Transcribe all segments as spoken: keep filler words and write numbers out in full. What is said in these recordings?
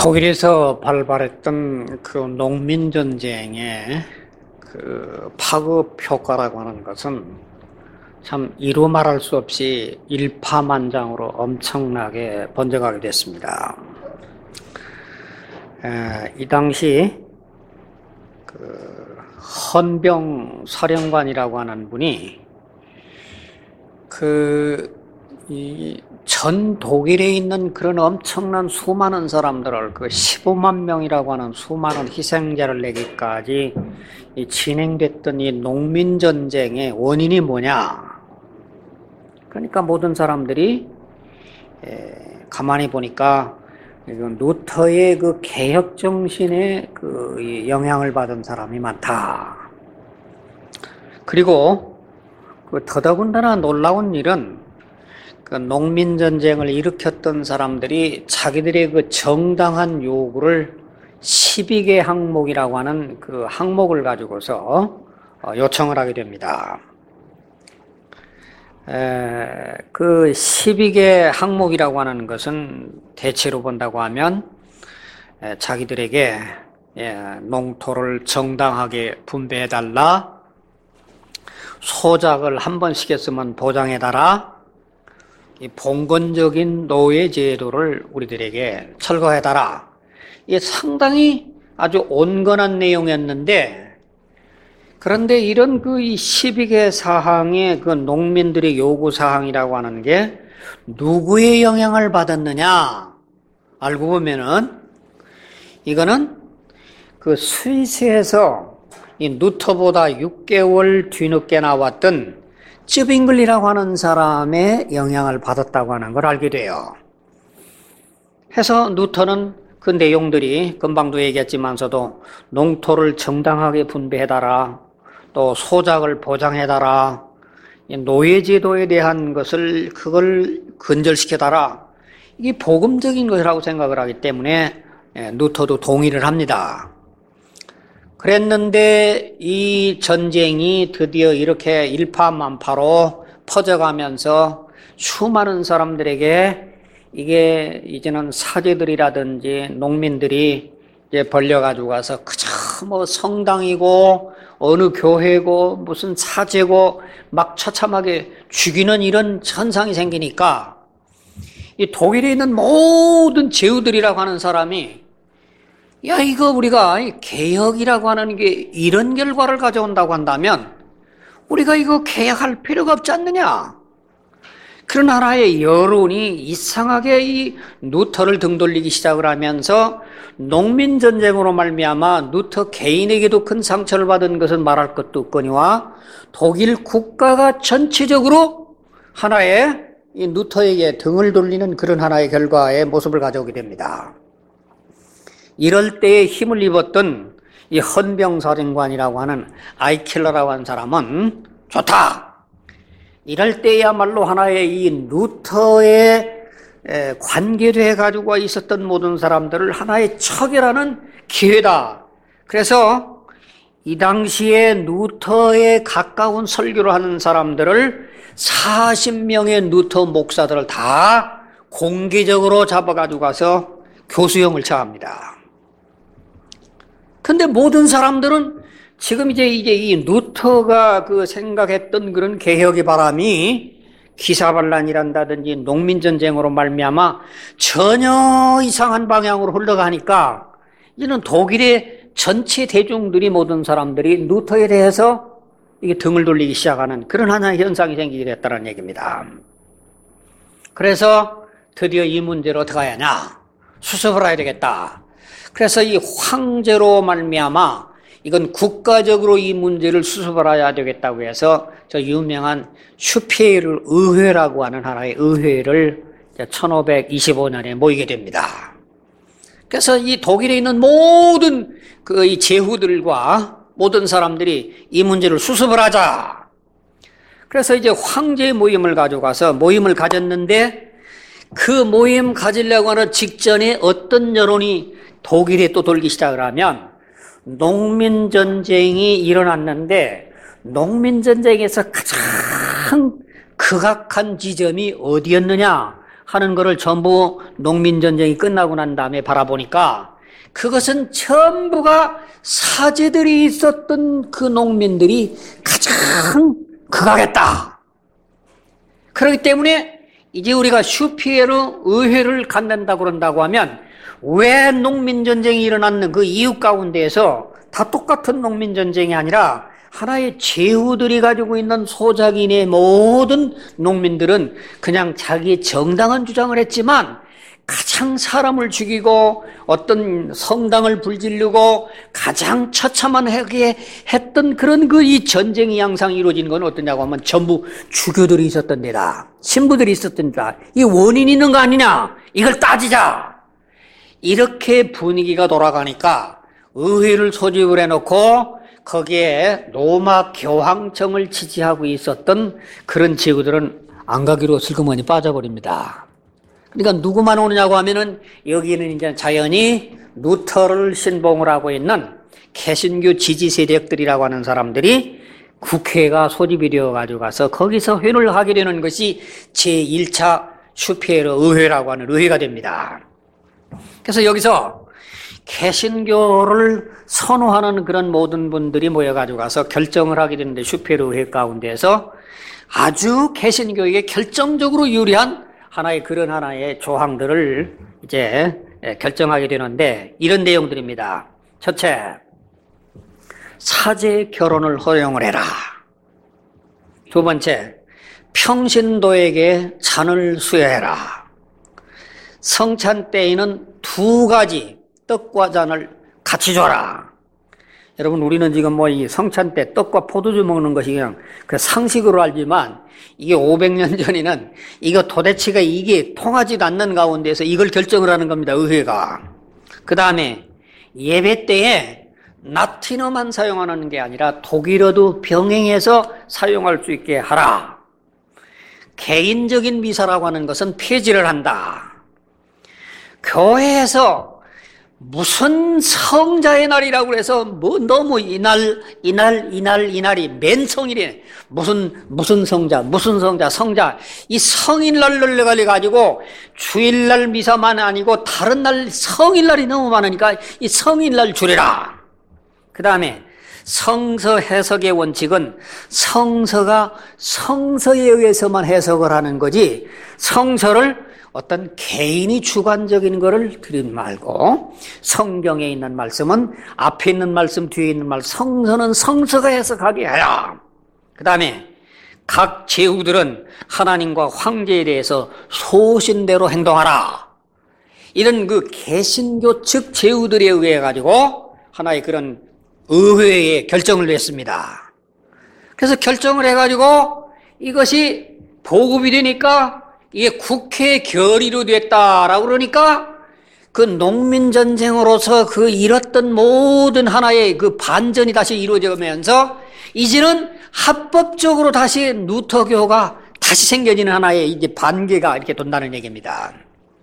독일에서 발발했던 그 농민전쟁의 그 파급 효과라고 하는 것은 참 이루 말할 수 없이 일파만장으로 엄청나게 번져가게 됐습니다. 에, 이 당시 그 헌병 사령관이라고 하는 분이 그 이 전 독일에 있는 그런 엄청난 수많은 사람들을 그 십오만 명이라고 하는 수많은 희생자를 내기까지 이 진행됐던 이 농민전쟁의 원인이 뭐냐? 그러니까 모든 사람들이 에, 가만히 보니까 이건 루터의 그 개혁 정신에 그 영향을 받은 사람이 많다. 그리고 그 더더군다나 놀라운 일은 그 농민전쟁을 일으켰던 사람들이 자기들의 그 정당한 요구를 십이 개 항목이라고 하는 그 항목을 가지고서 요청을 하게 됩니다. 에, 그 십이 개 항목이라고 하는 것은 대체로 본다고 하면 에, 자기들에게 예, 농토를 정당하게 분배해달라, 소작을 한 번씩 했으면 보장해달라, 이 봉건적인 노예 제도를 우리들에게 철거해달라. 이게 상당히 아주 온건한 내용이었는데, 그런데 이런 그 이 십이 개 사항의 그 농민들의 요구 사항이라고 하는 게 누구의 영향을 받았느냐? 알고 보면은 이거는 그 스위스에서 이 루터보다 육 개월 뒤늦게 나왔던 쯔빙글이라고 하는 사람의 영향을 받았다고 하는 걸 알게 돼요. 해서 루터는 그 내용들이 금방도 얘기했지만서도 농토를 정당하게 분배해달라, 또 소작을 보장해달라, 노예제도에 대한 것을 그걸 근절시켜달라, 이게 복음적인 것이라고 생각을 하기 때문에 루터도 동의를 합니다. 그랬는데 이 전쟁이 드디어 이렇게 일파만파로 퍼져가면서 수많은 사람들에게 이게 이제는 사제들이라든지 농민들이 이제 벌려가지고 가서 그저 뭐 성당이고 어느 교회고 무슨 사제고 막 처참하게 죽이는 이런 현상이 생기니까 이 독일에 있는 모든 제후들이라고 하는 사람이 야, 이거 우리가 개혁이라고 하는 게 이런 결과를 가져온다고 한다면 우리가 이거 개혁할 필요가 없지 않느냐? 그런 하나의 여론이 이상하게 이 루터를 등돌리기 시작을 하면서 농민전쟁으로 말미암아 루터 개인에게도 큰 상처를 받은 것은 말할 것도 없거니와 독일 국가가 전체적으로 하나의 이 루터에게 등을 돌리는 그런 하나의 결과의 모습을 가져오게 됩니다. 이럴 때에 힘을 입었던 이 헌병사령관이라고 하는 아이킬러라고 하는 사람은 좋다. 이럴 때야말로 하나의 이 루터에 관계돼 가지고 있었던 모든 사람들을 하나의 처결하는 기회다. 그래서 이 당시에 루터에 가까운 설교를 하는 사람들을 사십 명의 루터 목사들을 다 공개적으로 잡아가지고 가서 교수형을 처합니다. 근데 모든 사람들은 지금 이제 이제 이 루터가 그 생각했던 그런 개혁의 바람이 기사반란이란다든지 농민전쟁으로 말미암아 전혀 이상한 방향으로 흘러가니까 이제는 독일의 전체 대중들이 모든 사람들이 루터에 대해서 이게 등을 돌리기 시작하는 그런 하나의 현상이 생기게 됐다는 얘기입니다. 그래서 드디어 이 문제를 어떻게 해야 하냐? 수습을 해야 되겠다. 그래서 이 황제로 말미암아 이건 국가적으로 이 문제를 수습을 해야 되겠다고 해서 저 유명한 슈피에르 의회라고 하는 하나의 의회를 천오백이십오 년에 모이게 됩니다. 그래서 이 독일에 있는 모든 그 이 제후들과 모든 사람들이 이 문제를 수습을 하자. 그래서 이제 황제 모임을 가져가서 모임을 가졌는데 그 모임 가지려고 하는 직전에 어떤 여론이 독일에 또 돌기 시작을 하면 농민전쟁이 일어났는데 농민전쟁에서 가장 극악한 지점이 어디였느냐 하는 거를 전부 농민전쟁이 끝나고 난 다음에 바라보니까 그것은 전부가 사제들이 있었던 그 농민들이 가장 극악했다. 그렇기 때문에 이제 우리가 슈피에르 의회를 갖는다고 그런다고 하면 왜 농민전쟁이 일어났는 그 이유 가운데에서 다 똑같은 농민전쟁이 아니라 하나의 제후들이 가지고 있는 소작인의 모든 농민들은 그냥 자기의 정당한 주장을 했지만 가장 사람을 죽이고 어떤 성당을 불지르고 가장 처참하게 했던 그런 그 이 전쟁이 양상이 이루어진 건 어떠냐고 하면 전부 주교들이 있었던 데다. 신부들이 있었던 데다. 이 원인이 있는 거 아니냐? 이걸 따지자. 이렇게 분위기가 돌아가니까 의회를 소집을 해놓고 거기에 로마 교황청을 지지하고 있었던 그런 지구들은 안 가기로 슬그머니 빠져버립니다. 그러니까 누구만 오느냐고 하면은 여기는 이제 자연히 루터를 신봉을 하고 있는 개신교 지지 세력들이라고 하는 사람들이 국회가 소집이 되어 가지고 가서 거기서 회의를 하게 되는 것이 제일 차 슈피에르 의회라고 하는 의회가 됩니다. 그래서 여기서 개신교를 선호하는 그런 모든 분들이 모여가지고 가서 결정을 하게 되는데 슈피에르 의회 가운데에서 아주 개신교에게 결정적으로 유리한 하나의 그런 하나의 조항들을 이제 결정하게 되는데 이런 내용들입니다. 첫째, 사제 결혼을 허용을 해라. 두 번째, 평신도에게 잔을 수여해라. 성찬 때에는 두 가지 떡과 잔을 같이 줘라. 여러분, 우리는 지금 뭐 이 성찬 때 떡과 포도주 먹는 것이 그냥 그 상식으로 알지만 이게 오백 년 전에는 이거 도대체가 이게 통하지도 않는 가운데서 이걸 결정을 하는 겁니다, 의회가. 그 다음에 예배 때에 라틴어만 사용하는 게 아니라 독일어도 병행해서 사용할 수 있게 하라. 개인적인 미사라고 하는 것은 폐지를 한다. 교회에서 무슨 성자의 날이라고 해서 뭐 너무 이날 이날 이날 이날이 맨 성일이네. 무슨 무슨 성자 무슨 성자 성자 이 성일날을 가지고 주일날 미사만 아니고 다른 날 성일날이 너무 많으니까 이 성일날 줄여라. 그 다음에 성서 해석의 원칙은 성서가 성서에 의해서만 해석을 하는 거지 성서를 어떤 개인이 주관적인 거를 그리지 말고 성경에 있는 말씀은 앞에 있는 말씀 뒤에 있는 말씀 성서는 성서가 해석하게 해라. 그 다음에 각 제후들은 하나님과 황제에 대해서 소신대로 행동하라. 이런 그 개신교 측 제후들에 의해 가지고 하나의 그런 의회에 결정을 냈습니다. 그래서 결정을 해가지고 이것이 보급이 되니까 이게 국회 결의로 됐다라고 그러니까 그 농민전쟁으로서 그 잃었던 모든 하나의 그 반전이 다시 이루어지면서 이제는 합법적으로 다시 루터교가 다시 생겨지는 하나의 이제 반개가 이렇게 돈다는 얘기입니다.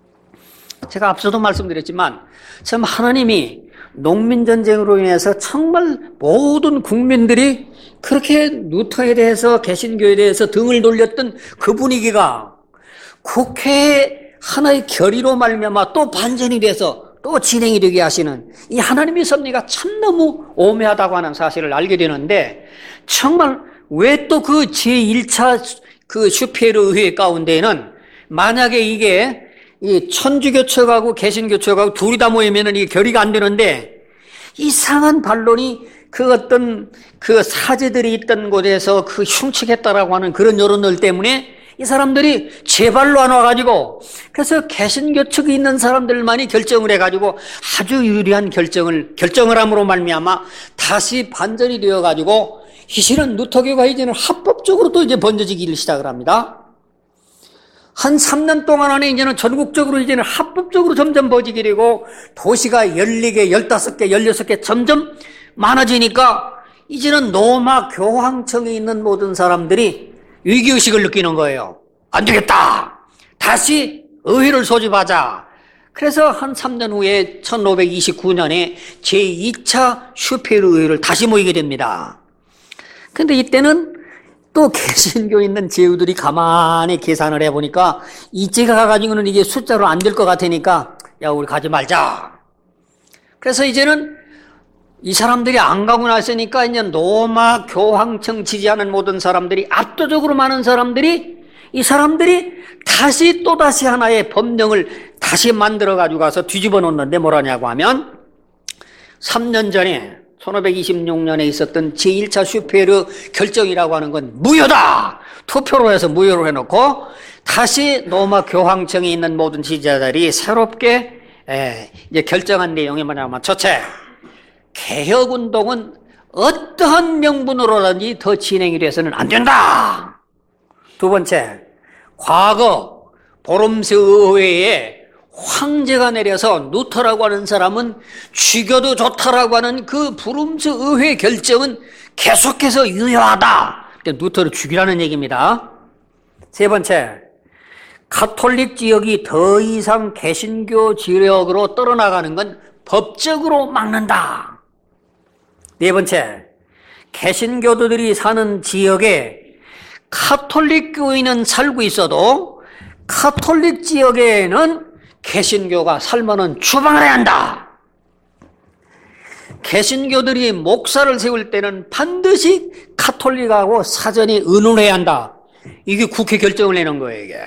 제가 앞서도 말씀드렸지만 참 하나님이 농민전쟁으로 인해서 정말 모든 국민들이 그렇게 루터에 대해서 개신교에 대해서 등을 돌렸던 그 분위기가 국회의 하나의 결의로 말미암아 또 반전이 돼서 또 진행이 되게 하시는 이 하나님의 섭리가 참 너무 오묘하다고 하는 사실을 알게 되는데 정말 왜 또 그 제일 차 그 슈피에르 의회 가운데에는 만약에 이게 이 천주교측하고 개신교측하고 둘이 다 모이면은 이게 결의가 안 되는데 이상한 반론이 그 어떤 그 사제들이 있던 곳에서 그 흉측했다라고 하는 그런 여론들 때문에 이 사람들이 제발로 안 와가지고 그래서 개신교 측에 있는 사람들만이 결정을 해가지고 아주 유리한 결정을 결정을 함으로 말미암아 다시 반전이 되어가지고 이제는 루터교가 이제는 합법적으로 또 이제 번져지기를 시작을 합니다. 한 삼 년 동안 안에 이제는 전국적으로 이제는 합법적으로 점점 번지게 되고 도시가 열네 개, 열다섯 개, 열여섯 개 점점 많아지니까 이제는 로마 교황청에 있는 모든 사람들이 위기의식을 느끼는 거예요. 안 되겠다. 다시 의회를 소집하자. 그래서 한 삼 년 후에 천오백이십구 년에 제이 차 슈피에르 의회를 다시 모이게 됩니다. 근데 이때는 또 개신교 있는 제후들이 가만히 계산을 해보니까 이제가 가가지고는 이게 숫자로 안 될 것 같으니까 야, 우리 가지 말자. 그래서 이제는 이 사람들이 안 가고 났으니까 이제 로마 교황청 지지하는 모든 사람들이, 압도적으로 많은 사람들이, 이 사람들이 다시 또다시 하나의 법령을 다시 만들어 가지고 가서 뒤집어 놓는데 뭐라냐고 하면, 삼 년 전에 천오백이십육 년에 있었던 제일 차 슈페르 결정이라고 하는 건 무효다! 투표로 해서 무효로 해놓고 다시 로마 교황청에 있는 모든 지지자들이 새롭게 에, 이제 결정한 내용이 뭐냐면, 첫째, 개혁운동은 어떠한 명분으로든지 더 진행이 돼서는 안 된다. 두 번째, 과거 보름스 의회에 황제가 내려서 루터라고 하는 사람은 죽여도 좋다라고 하는 그 브룸스 의회 결정은 계속해서 유효하다. 루터를 죽이라는 얘기입니다. 세 번째, 가톨릭 지역이 더 이상 개신교 지역으로 떨어나가는 건 법적으로 막는다. 네 번째, 개신교도들이 사는 지역에 가톨릭 교인은 살고 있어도 가톨릭 지역에는 개신교가 살면은 추방을 해야 한다. 개신교들이 목사를 세울 때는 반드시 가톨릭하고 사전에 의논해야 한다. 이게 국회 결정을 내는 거예요, 이게.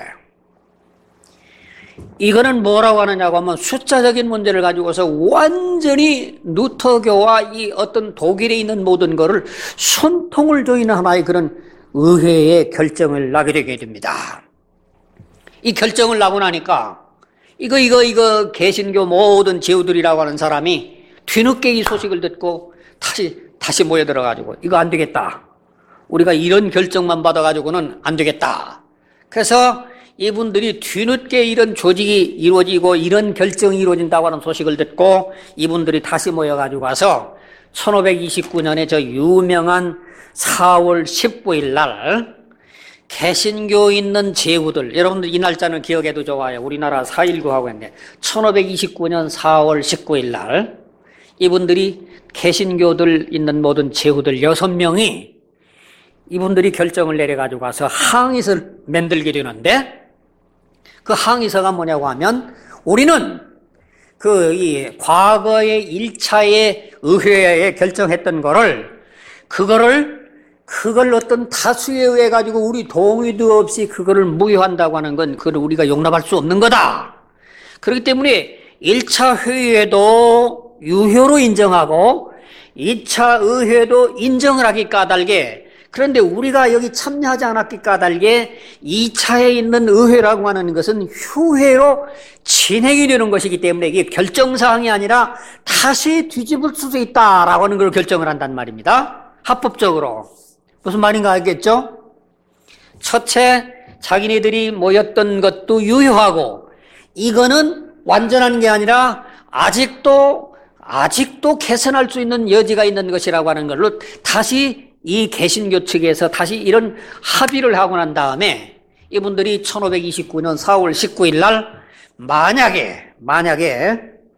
이거는 뭐라고 하느냐고 하면 숫자적인 문제를 가지고서 완전히 루터교와 이 어떤 독일에 있는 모든 거를 손통을 조이는 하나의 그런 의회의 결정을 나게 되게 됩니다. 이 결정을 나고 나니까 이거 이거 이거 개신교 모든 제후들이라고 하는 사람이 뒤늦게 이 소식을 듣고 다시 다시 모여들어가지고 이거 안 되겠다. 우리가 이런 결정만 받아가지고는 안 되겠다. 그래서 이분들이 뒤늦게 이런 조직이 이루어지고 이런 결정이 이루어진다고 하는 소식을 듣고 이분들이 다시 모여가지고 와서 천오백이십구 년에 저 유명한 사월 십구일 날 개신교 있는 제후들, 여러분들 이 날짜는 기억해도 좋아요. 우리나라 사일구하고 했네. 천오백이십구 년 사월 십구일 날 이분들이 개신교들 있는 모든 제후들 여섯 명이 이분들이 결정을 내려가지고 가서 항의서를 만들게 되는데 그 항의서가 뭐냐고 하면 우리는 그 이 과거의 일 차의 의회에 결정했던 거를 그거를 그걸 어떤 다수에 의해 가지고 우리 동의도 없이 그거를 무효한다고 하는 건 그걸 우리가 용납할 수 없는 거다. 그렇기 때문에 일 차 회의에도 유효로 인정하고 이 차 의회도 인정을 하기 까닭에 그런데 우리가 여기 참여하지 않았기 까닭에 이 차에 있는 의회라고 하는 것은 휴회로 진행이 되는 것이기 때문에 이게 결정사항이 아니라 다시 뒤집을 수도 있다라고 하는 걸 결정을 한단 말입니다. 합법적으로. 무슨 말인가 알겠죠? 첫째, 자기네들이 모였던 것도 유효하고 이거는 완전한 게 아니라 아직도 아직도 개선할 수 있는 여지가 있는 것이라고 하는 걸로 다시 이 개신교 측에서 다시 이런 합의를 하고 난 다음에 이분들이 천오백이십구 년 사월 십구일 날 만약에 만약에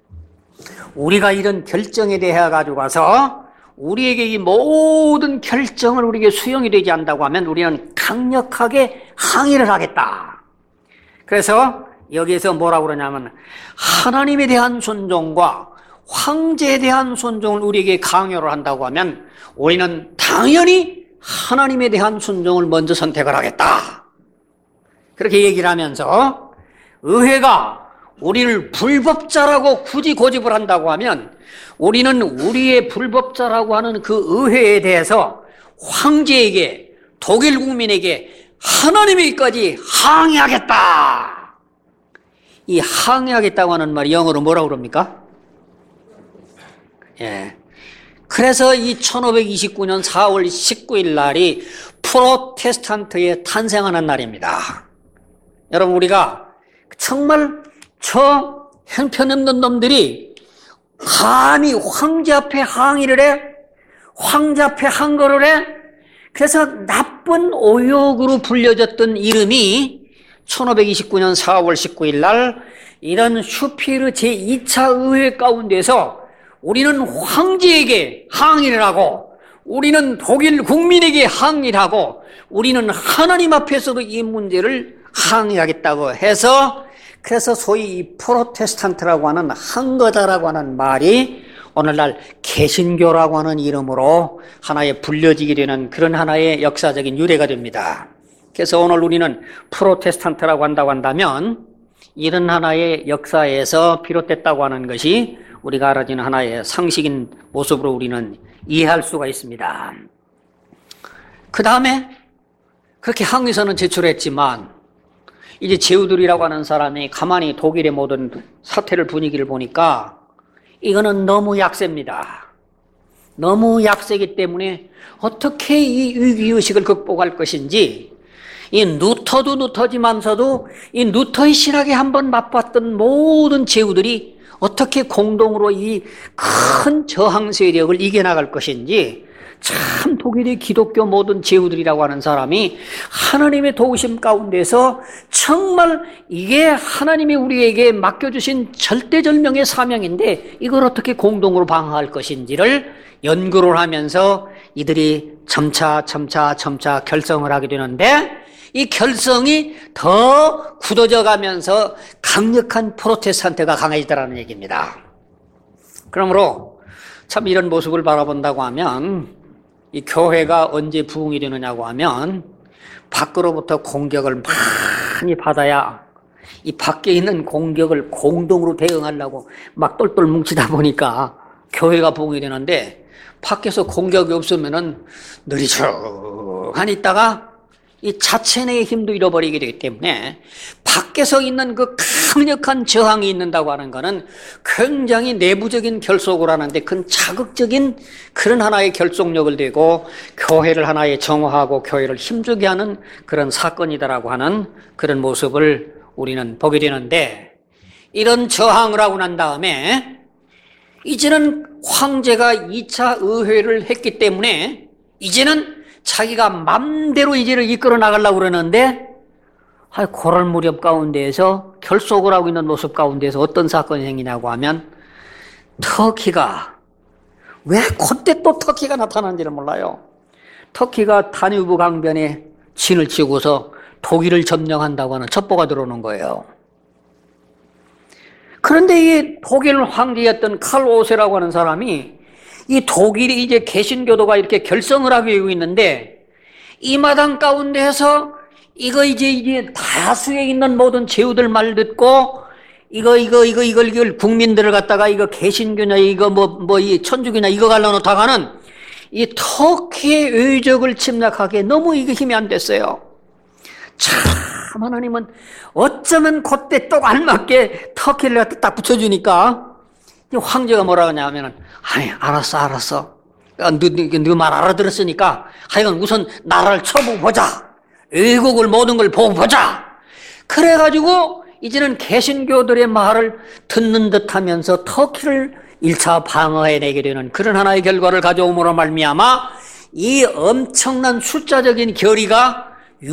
우리가 이런 결정에 대해 가지고 가서 우리에게 이 모든 결정을 우리에게 수용이 되지 않는다고 하면 우리는 강력하게 항의를 하겠다. 그래서 여기에서 뭐라고 그러냐면 하나님에 대한 존중과 황제에 대한 존중을 우리에게 강요를 한다고 하면 우리는 당연히 하나님에 대한 존중을 먼저 선택을 하겠다. 그렇게 얘기를 하면서 의회가 우리를 불법자라고 굳이 고집을 한다고 하면 우리는 우리의 불법자라고 하는 그 의회에 대해서 황제에게 독일 국민에게 하나님에게까지 항의하겠다. 이 항의하겠다고 하는 말이 영어로 뭐라고 그럽니까? 예. 그래서 이 천오백이십구 년 사월 십구일 날이 프로테스탄트의 탄생하는 날입니다. 여러분 우리가 정말 저 형편없는 놈들이 감히 황제 앞에 항의를 해? 황제 앞에 항거를 해? 그래서 나쁜 오욕으로 불려졌던 이름이 천오백이십구 년 사월 십구일 날 이런 슈피르 제이 차 의회 가운데서 우리는 황제에게 항의를 하고 우리는 독일 국민에게 항의를 하고 우리는 하나님 앞에서도 이 문제를 항의하겠다고 해서 그래서 소위 이 프로테스탄트라고 하는 한거다라고 하는 말이 오늘날 개신교라고 하는 이름으로 하나의 불려지게 되는 그런 하나의 역사적인 유래가 됩니다. 그래서 오늘 우리는 프로테스탄트라고 한다고 한다면 이런 하나의 역사에서 비롯됐다고 하는 것이 우리가 알아지는 하나의 상식인 모습으로 우리는 이해할 수가 있습니다. 그 다음에 그렇게 항의서는 제출했지만 이제 제후들이라고 하는 사람이 가만히 독일의 모든 사태를 분위기를 보니까 이거는 너무 약세입니다. 너무 약세이기 때문에 어떻게 이 위기의식을 극복할 것인지 이 루터도 루터지만서도 이 루터의 신학에 한번 맛봤던 모든 제후들이 어떻게 공동으로 이 큰 저항 세력을 이겨나갈 것인지 참 독일의 기독교 모든 제후들이라고 하는 사람이 하나님의 도우심 가운데서 정말 이게 하나님이 우리에게 맡겨주신 절대절명의 사명인데 이걸 어떻게 공동으로 방어할 것인지를 연구를 하면서 이들이 점차 점차 점차 결성을 하게 되는데 이 결성이 더 굳어져 가면서 강력한 프로테스탄트가 강해지더라는 얘기입니다. 그러므로 참 이런 모습을 바라본다고 하면 이 교회가 언제 부흥이 되느냐고 하면 밖으로부터 공격을 많이 받아야 이 밖에 있는 공격을 공동으로 대응하려고 막 똘똘 뭉치다 보니까 교회가 부흥이 되는데 밖에서 공격이 없으면은 느리적하니 있다가 이 자체 내의 힘도 잃어버리게 되기 때문에 밖에서 있는 그 강력한 저항이 있는다고 하는 것은 굉장히 내부적인 결속을 하는데 큰 자극적인 그런 하나의 결속력을 대고 교회를 하나의 정화하고 교회를 힘주게 하는 그런 사건이다라고 하는 그런 모습을 우리는 보게 되는데 이런 저항을 하고 난 다음에 이제는 황제가 이 차 의회를 했기 때문에 이제는 자기가 맘대로 이제를 이끌어 나가려고 그러는데 아, 그럴 무렵 가운데에서 결속을 하고 있는 모습 가운데에서 어떤 사건이 생기냐고 하면 터키가 왜 그때 또 터키가 나타난지를 몰라요. 터키가 다뉴브 강변에 진을 치고서 독일을 점령한다고 하는 첩보가 들어오는 거예요. 그런데 이 독일 황제였던 칼 오세라고 하는 사람이 이 독일이 이제 개신교도가 이렇게 결성을 하고 있는데 이 마당 가운데에서 이거 이제 이제 다수에 있는 모든 제후들 말 듣고 이거 이거 이거 이걸 이걸 국민들을 갖다가 이거 개신교냐 이거 뭐 뭐 이 천주교냐 이거 갈라놓다가는 이 터키의 의적을 침략하기에 너무 이게 힘이 안 됐어요. 참 하나님은 어쩌면 그때 또 알맞게 터키를 갖다 딱 붙여주니까 황제가 뭐라 하냐면은 아니 알았어 알았어 너 말 알아들었으니까 하여간 우선 나라를 쳐보고 보자. 외국을 모든 걸 보고 보자. 그래가지고 이제는 개신교들의 말을 듣는 듯하면서 터키를 일 차 방어해내게 되는 그런 하나의 결과를 가져옴으로 말미암아 이 엄청난 숫자적인 결의가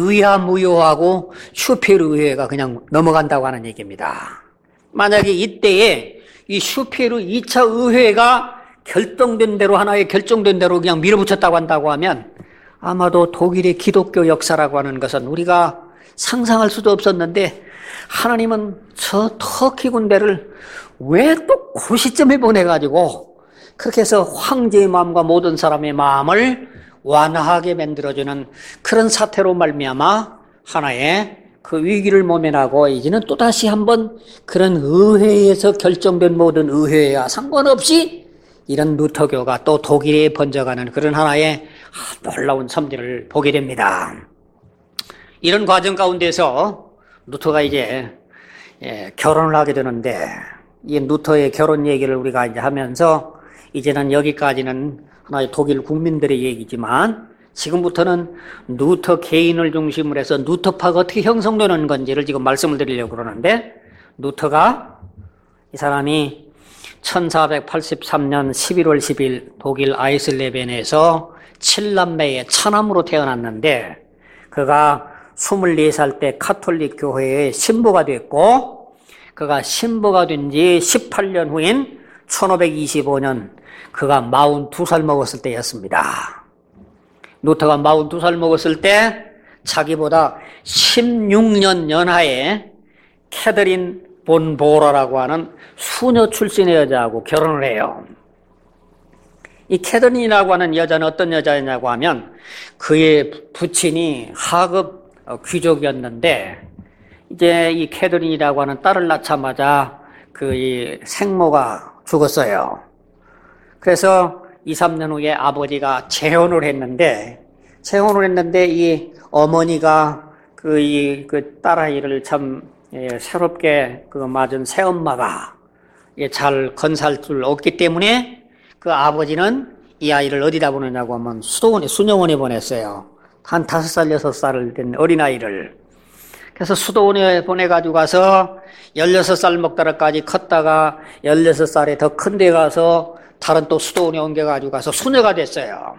유야무요하고 슈페르 의회가 그냥 넘어간다고 하는 얘기입니다. 만약에 이때에 이 슈페르 이 차 의회가 결정된 대로 하나의 결정된 대로 그냥 밀어붙였다고 한다고 하면 아마도 독일의 기독교 역사라고 하는 것은 우리가 상상할 수도 없었는데 하나님은 저 터키 군대를 왜 또 그 시점에 보내가지고 그렇게 해서 황제의 마음과 모든 사람의 마음을 완화하게 만들어주는 그런 사태로 말미암아 하나의 그 위기를 모면하고 이제는 또다시 한번 그런 의회에서 결정된 모든 의회와 상관없이 이런 루터교가 또 독일에 번져가는 그런 하나의 놀라운 섭리를 보게 됩니다. 이런 과정 가운데서 루터가 이제 예, 결혼을 하게 되는데 이 루터의 결혼 얘기를 우리가 이제 하면서 이제는 여기까지는 하나의 독일 국민들의 얘기지만 지금부터는 루터 개인을 중심으로 해서 루터파가 어떻게 형성되는 건지를 지금 말씀을 드리려고 그러는데 루터가 이 사람이 천사백팔십삼 년 십일월 십일 독일 아이슬레벤에서 칠남매의 차남으로 태어났는데 그가 스물네 살 때 카톨릭 교회의 신부가 됐고 그가 신부가 된 지 십팔 년 후인 천오백이십오 년 그가 마흔두 살 먹었을 때였습니다. 루터가 마흔두 살 먹었을 때 자기보다 십육 년 연하의 캐더린 본 보라라고 하는 수녀 출신의 여자하고 결혼을 해요. 이 캐더린이라고 하는 여자는 어떤 여자였냐고 하면 그의 부친이 하급 귀족이었는데 이제 이 캐더린이라고 하는 딸을 낳자마자 그 이 생모가 죽었어요. 그래서 이, 삼 년 후에 아버지가 재혼을 했는데 재혼을 했는데 이 어머니가 그 이 그 딸아이를 참 예, 새롭게 그 맞은 새엄마가 예, 잘 건사할 줄 없기 때문에 그 아버지는 이 아이를 어디다 보내냐고 하면 수도원에, 수녀원에 보냈어요. 한 다섯 살, 여섯 살 된 어린아이를. 그래서 수도원에 보내가지고 가서 열여섯 살 먹다라까지 컸다가 열여섯 살에 더 큰 데 가서 다른 또 수도원에 옮겨가지고 가서 수녀가 됐어요.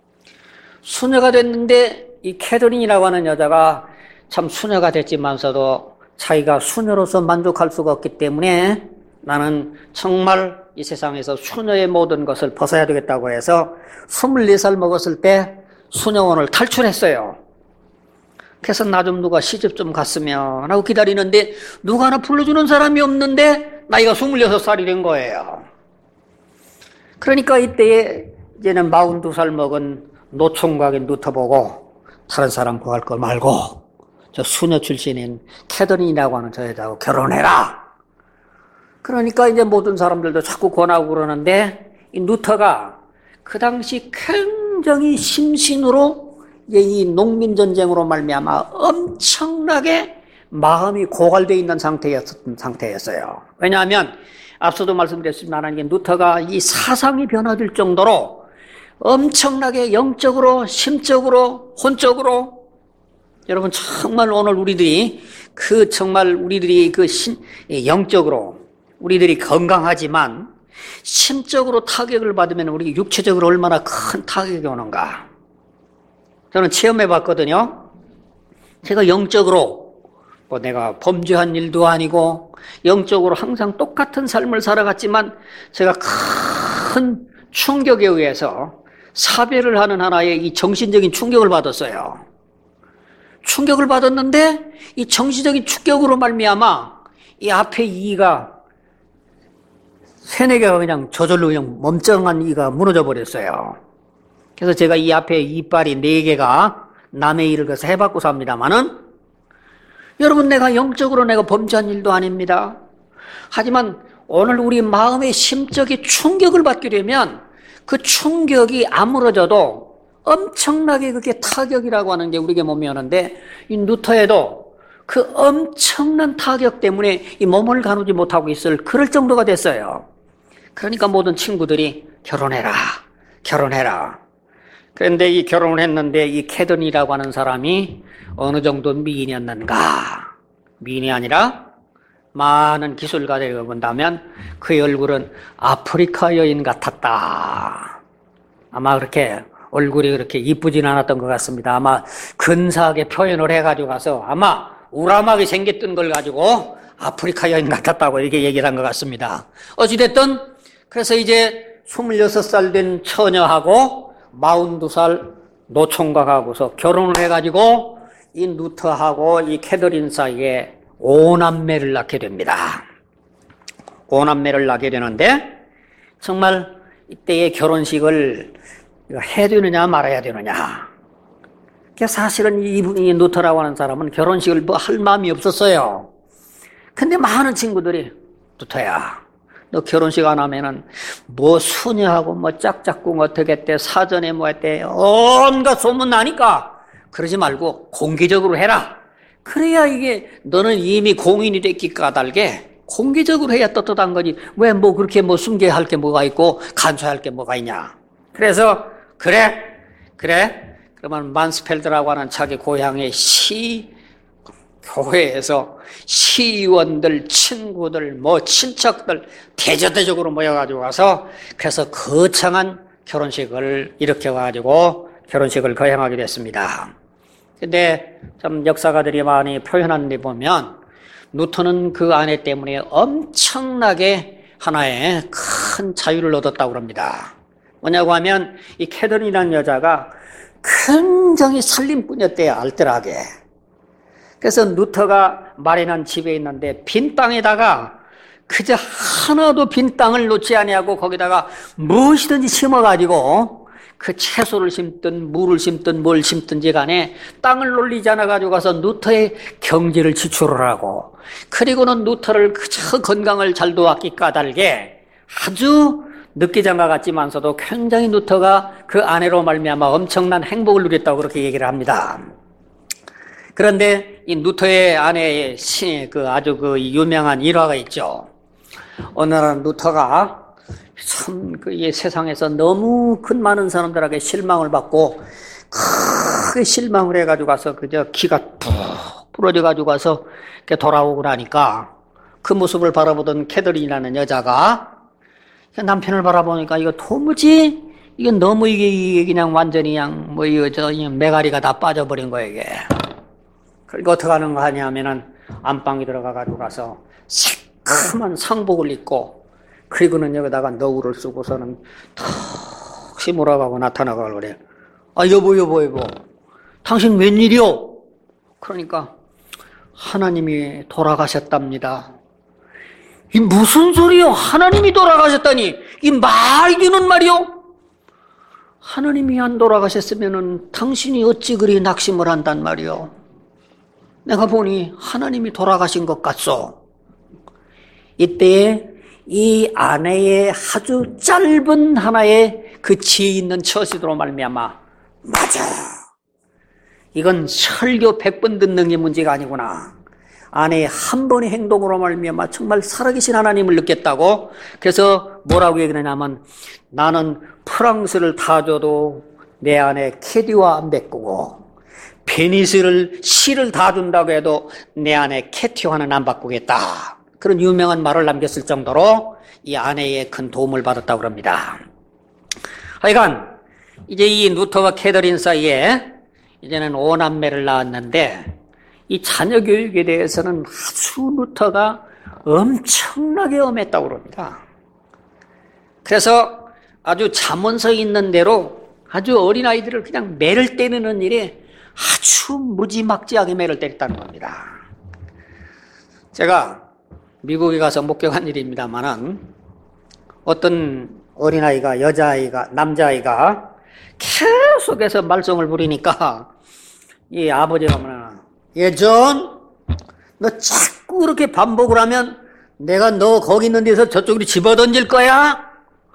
수녀가 됐는데 이 캐더린이라고 하는 여자가 참 수녀가 됐지만서도 자기가 수녀로서 만족할 수가 없기 때문에 나는 정말 이 세상에서 수녀의 모든 것을 벗어야 되겠다고 해서 스물네 살 먹었을 때 수녀원을 탈출했어요. 그래서 나 좀 누가 시집 좀 갔으면 하고 기다리는데 누가 하나 불러주는 사람이 없는데 나이가 스물여섯 살이 된 거예요. 그러니까 이때에 이제는 마흔두 살 먹은 노총각의 루터 보고 다른 사람 구할 거 말고 저 수녀 출신인 캐더린이라고 하는 저 여자하고 결혼해라. 그러니까 이제 모든 사람들도 자꾸 권하고 그러는데 이 루터가 그 당시 굉장히 심신으로 이 농민전쟁으로 말미암아 엄청나게 마음이 고갈되어 있는 상태였던 상태였어요. 왜냐하면 앞서도 말씀드렸지만 이게 루터가 이 사상이 변화될 정도로 엄청나게 영적으로, 심적으로, 혼적으로 여러분 정말 오늘 우리들이 그 정말 우리들이 그 신, 영적으로 우리들이 건강하지만 심적으로 타격을 받으면 우리 육체적으로 얼마나 큰 타격이 오는가. 저는 체험해 봤거든요. 제가 영적으로 뭐 내가 범죄한 일도 아니고 영적으로 항상 똑같은 삶을 살아갔지만 제가 큰 충격에 의해서 사별을 하는 하나의 이 정신적인 충격을 받았어요. 충격을 받았는데 이 정신적인 충격으로 말미암아 이 앞에 이가 세네 개가 그냥 저절로 그냥 멈쩡한 이가 무너져 버렸어요. 그래서 제가 이 앞에 이빨이 네 개가 남의 일을 그래서 해봤고 삽니다만은 여러분 내가 영적으로 내가 범죄한 일도 아닙니다. 하지만 오늘 우리 마음의 심적인 충격을 받게 되면 그 충격이 아물어져도 엄청나게 그게 타격이라고 하는 게 우리에게 몸이 오는데 이 루터에도 그 엄청난 타격 때문에 이 몸을 가누지 못하고 있을 그럴 정도가 됐어요. 그러니까 모든 친구들이 결혼해라, 결혼해라. 그런데 이 결혼을 했는데 이 캐더린이라고 하는 사람이 어느 정도 미인이었는가? 미인이 아니라 많은 기술가들을 본다면 그의 얼굴은 아프리카 여인 같았다. 아마 그렇게 얼굴이 그렇게 이쁘진 않았던 것 같습니다. 아마 근사하게 표현을 해가지고 가서 아마 우람하게 생겼던 걸 가지고 아프리카 여인 같았다고 이렇게 얘기를 한 것 같습니다. 어찌됐든 그래서 이제 스물여섯 살 된 처녀하고 마흔두 살 노총각하고서 결혼을 해가지고 이 루터하고 이 캐더린 사이에 오남매를 낳게 됩니다. 오남매를 낳게 되는데 정말 이때의 결혼식을 해야 되느냐 말아야 되느냐. 사실은 이분이 루터라고 하는 사람은 결혼식을 뭐 할 마음이 없었어요. 근데 많은 친구들이 루터야 너 결혼식 안 하면은 뭐 수녀하고 뭐 짝짝꿍 어떻게 했대 사전에 뭐 했대 온갖 소문 나니까 그러지 말고 공개적으로 해라. 그래야 이게 너는 이미 공인이 됐기 까닭에 공개적으로 해야 떳떳한 거지 왜 뭐 그렇게 뭐 숨겨야 할 게 뭐가 있고 간소할 게 뭐가 있냐. 그래서 그래 그래 그러면 만스펠드라고 하는 자기 고향의 시 교회에서 시의원들, 친구들, 뭐 친척들 대저대적으로 모여가지고 와서 그래서 거창한 결혼식을 일으켜가지고 결혼식을 거행하게 됐습니다. 근데 참 역사가들이 많이 표현한 데 보면 루터는 그 아내 때문에 엄청나게 하나의 큰 자유를 얻었다고 합니다. 뭐냐고 하면 이 캐더린이라는 여자가 굉장히 살림꾼이었대요, 알뜰하게. 그래서 루터가 마련한 집에 있는데 빈 땅에다가 그저 하나도 빈 땅을 놓지 아니하고 거기다가 무엇이든지 심어가지고 그 채소를 심든 물을 심든 뭘 심든지 간에 땅을 놀리지 않아 가지고 가서 루터의 경제를 지출을 하고, 그리고는 루터를 그저 건강을 잘 도왔기 까닭에 아주 늦게 장가 갔지만서도 굉장히 루터가 그 아내로 말미암아 엄청난 행복을 누렸다고 그렇게 얘기를 합니다. 그런데 이 루터의 아내의 시, 그 아주 그 유명한 일화가 있죠. 어느 날 루터가 참, 그, 이 세상에서 너무 큰 많은 사람들에게 실망을 받고, 크게 실망을 해가지고 가서, 그저 기가 푹 부러져가지고 가서, 이렇게 돌아오고 나니까, 그 모습을 바라보던 캐더린이라는 여자가, 남편을 바라보니까, 이거 도무지, 이게 너무 이게, 이게 그냥 완전히 그냥, 뭐, 이거 저, 메가리가 다 빠져버린 거예요, 이게. 그러니까 어떻게 하는 거 하냐면은, 안방에 들어가가지고 가서, 새카만 상복을 입고, 그리고는 여기다가 너울을 쓰고서는 턱 시무라가고 나타나가고 그래요. 아, 여보, 여보, 여보. 당신 웬일이요? 그러니까, 하나님이 돌아가셨답니다. 이 무슨 소리요? 하나님이 돌아가셨다니? 이 말이 되는 말이요? 하나님이 안 돌아가셨으면은 당신이 어찌 그리 낙심을 한단 말이요? 내가 보니 하나님이 돌아가신 것 같소. 이때에 이 아내의 아주 짧은 하나의 그 지혜 있는 처시도로 말미암아, 맞아, 이건 설교 백 번 듣는 게 문제가 아니구나, 아내의 한 번의 행동으로 말미암아 정말 살아계신 하나님을 느꼈다고. 그래서 뭐라고 얘기하냐면, 나는 프랑스를 다 줘도 내 아내 캐디와 안 바꾸고, 베니스를 시를 다 준다고 해도 내 아내 캐티와는 안 바꾸겠다, 그런 유명한 말을 남겼을 정도로 이 아내의 큰 도움을 받았다고 합니다. 하여간 이제 이 루터와 캐더린 사이에 이제는 오남매를 낳았는데, 이 자녀 교육에 대해서는 아주 루터가 엄청나게 엄했다고 합니다. 그래서 아주 잠언서에 있는 대로 아주 어린아이들을 그냥 매를 때리는 일에 아주 무지막지하게 매를 때렸다는 겁니다. 제가 미국에 가서 목격한 일입니다만은, 어떤 어린아이가, 여자아이가, 남자아이가 계속해서 말썽을 부리니까 이 아버지가 뭐냐, 예전 너 자꾸 그렇게 반복을 하면 내가 너 거기 있는 데서 저쪽으로 집어던질 거야.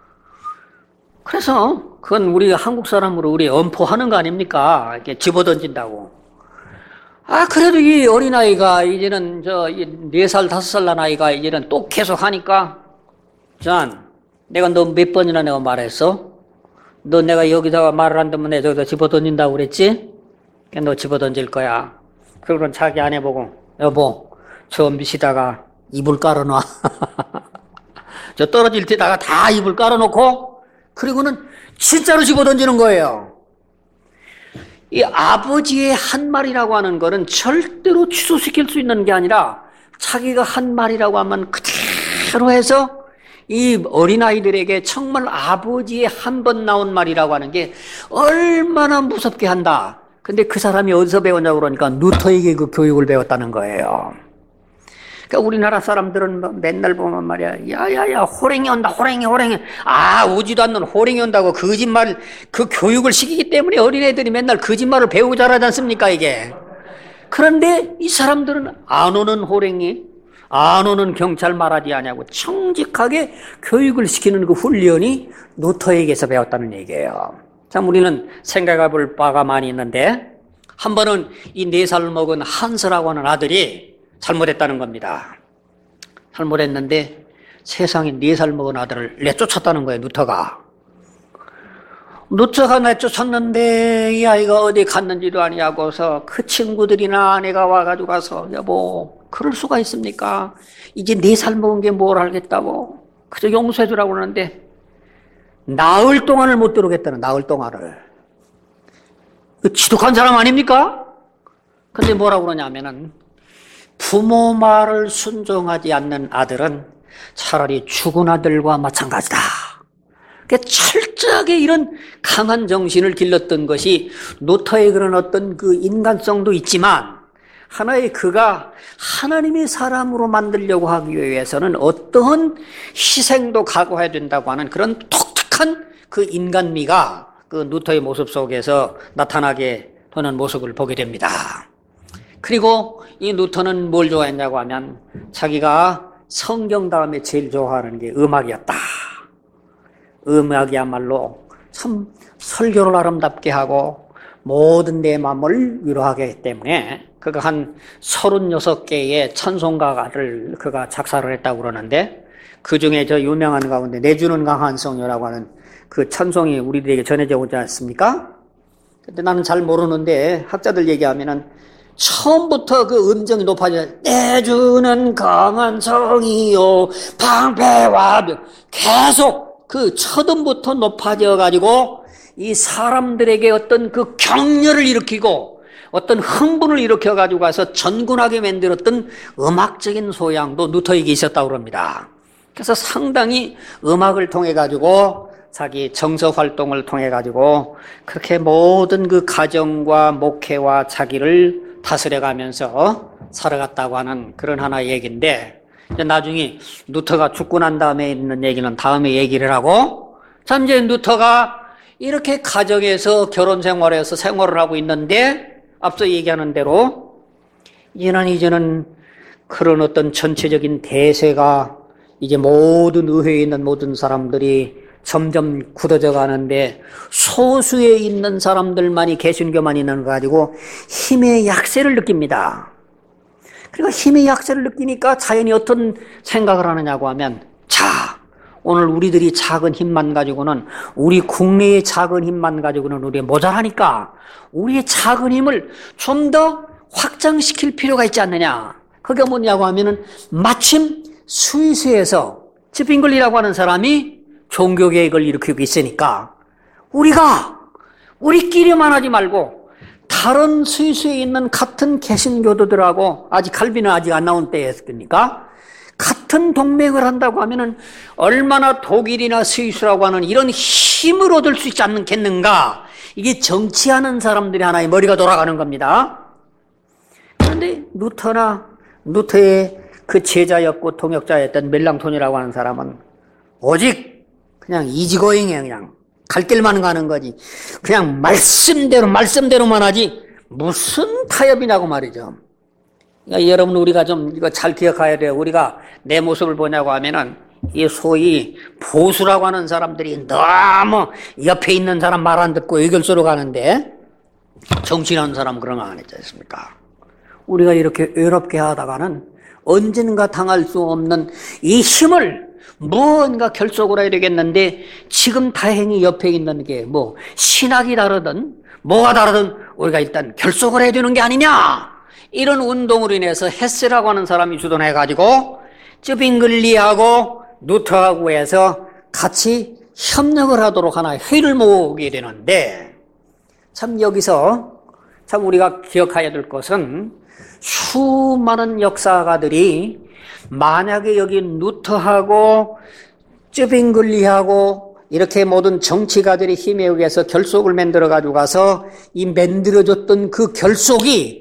그래서 그건 우리 한국 사람으로 우리 엄포하는 거 아닙니까? 이렇게 집어던진다고. 아, 그래도 이 어린아이가 이제는 저 네 살, 다섯 살 난 아이가 이제는 또 계속 하니까, 전 내가 너 몇 번이나 내가 말했어? 너 내가 여기다가 말을 한다면 내 저기다 집어던진다고 그랬지? 너 집어던질 거야. 그러고는 자기 아내 보고, 여보, 저 밑에다가 이불 깔아놔. 저 떨어질 때다가 다 이불 깔아놓고, 그리고는 진짜로 집어던지는 거예요. 이 아버지의 한 말이라고 하는 거는 절대로 취소시킬 수 있는 게 아니라, 자기가 한 말이라고 하면 그대로 해서 이 어린아이들에게 정말 아버지의 한 번 나온 말이라고 하는 게 얼마나 무섭게 한다. 근데 그 사람이 어디서 배웠냐고 그러니까 루터에게 그 교육을 배웠다는 거예요. 그러니까 우리나라 사람들은 맨날 보면 말이야, 야야야 호랭이 온다, 호랭이 호랭이. 아, 오지도 않는 호랭이 온다고 거짓말, 그 교육을 시키기 때문에 어린애들이 맨날 거짓말을 배우고 자라지 않습니까, 이게. 그런데 이 사람들은 안 오는 호랭이, 안 오는 경찰 말하지 않냐고 정직하게 교육을 시키는 그 훈련이 루터에게서 배웠다는 얘기예요. 참, 우리는 생각해 볼 바가 많이 있는데, 한 번은 이 네 살 먹은 한스라고 하는 아들이 잘못했다는 겁니다. 잘못했는데 세상에 네 살 먹은 아들을 내쫓았다는 거예요, 루터가. 루터가 내쫓았는데 이 아이가 어디 갔는지도 아니하고서 그 친구들이나 아내가 와가지고 가서, 여보, 그럴 수가 있습니까? 이제 네 살 먹은 게 뭘 알겠다고. 그저 용서해 주라고 그러는데 나흘 동안을 못 들어오겠다는, 나흘 동안을. 그 지독한 사람 아닙니까? 근데 뭐라고 그러냐면은, 부모 말을 순종하지 않는 아들은 차라리 죽은 아들과 마찬가지다. 철저하게 이런 강한 정신을 길렀던 것이 루터의 그런 어떤 그 인간성도 있지만 하나의 그가 하나님의 사람으로 만들려고 하기 위해서는 어떠한 희생도 각오해야 된다고 하는 그런 독특한 그 인간미가 그 루터의 모습 속에서 나타나게 되는 모습을 보게 됩니다. 그리고 이 루터는 뭘 좋아했냐고 하면 자기가 성경 다음에 제일 좋아하는 게 음악이었다. 음악이야말로 참 설교를 아름답게 하고 모든 내 마음을 위로하게 하기 때문에 그가 한 서른여섯 개의 찬송가를 그가 작사를 했다고 그러는데 그 중에 저 유명한 가운데 내주는 강한 성녀라고 하는 그 찬송이 우리들에게 전해져 오지 않습니까? 근데 나는 잘 모르는데 학자들 얘기하면은 처음부터 그 음정이 높아져 내주는 강한 성이요 방패와 벽 계속 그 첫음부터 높아져 가지고 이 사람들에게 어떤 그 격려를 일으키고 어떤 흥분을 일으켜 가지고 가서 전군하게 만들었던 음악적인 소양도 루터에게 있었다고 합니다. 그래서 상당히 음악을 통해 가지고 자기 정서 활동을 통해 가지고 그렇게 모든 그 가정과 목회와 자기를 다스려가면서 살아갔다고 하는 그런 하나의 얘기인데 이제 나중에 루터가 죽고 난 다음에 있는 얘기는 다음에 얘기를 하고 참 이제 루터가 이렇게 가정에서 결혼 생활에서 생활을 하고 있는데 앞서 얘기하는 대로 이제는 이제는 그런 어떤 전체적인 대세가 이제 모든 의회에 있는 모든 사람들이 점점 굳어져 가는데 소수에 있는 사람들만이 개신교만 있는 거 가지고 힘의 약세를 느낍니다. 그리고 힘의 약세를 느끼니까 자연히 어떤 생각을 하느냐고 하면 자, 오늘 우리들이 작은 힘만 가지고는 우리 국내의 작은 힘만 가지고는 우리가 모자라니까 우리의 작은 힘을 좀 더 확장시킬 필요가 있지 않느냐. 그게 뭐냐고 하면은 마침 스위스에서 츠핑글리라고 하는 사람이 종교개혁을 일으키고 있으니까 우리가 우리끼리만 하지 말고 다른 스위스에 있는 같은 개신교도들하고 아직 칼빈은 아직 안 나온 때였으니까 같은 동맹을 한다고 하면은 얼마나 독일이나 스위스라고 하는 이런 힘을 얻을 수 있지 않겠는가. 이게 정치하는 사람들이 하나의 머리가 돌아가는 겁니다. 그런데 루터나 루터의 그 제자였고 통역자였던 멜랑톤이라고 하는 사람은 오직 그냥 이지고잉이야. 그냥 갈 길만 가는 거지. 그냥 말씀대로 말씀대로만 하지 무슨 타협이냐고 말이죠. 그러니까 여러분 우리가 좀 이거 잘 기억해야 돼요. 우리가 내 모습을 보냐고 하면은 이 소위 보수라고 하는 사람들이 너무 옆에 있는 사람 말 안 듣고 의결서로 가는데 정치하는 사람은 그런 거 안 했지 않습니까? 우리가 이렇게 외롭게 하다가는 언젠가 당할 수 없는 이 힘을 무언가 결속을 해야 되겠는데 지금 다행히 옆에 있는 게 뭐 신학이 다르든 뭐가 다르든 우리가 일단 결속을 해야 되는 게 아니냐. 이런 운동으로 인해서 헤세라고 하는 사람이 주도해가지고 쯔빙글리하고 루터하고 해서 같이 협력을 하도록 하나 회의를 모으게 되는데 참 여기서 참 우리가 기억해야 될 것은 수많은 역사가들이 만약에 여기 루터하고 쯔빙글리하고 이렇게 모든 정치가들의 힘에 의해서 결속을 만들어 가지고 가서 이 만들어졌던 그 결속이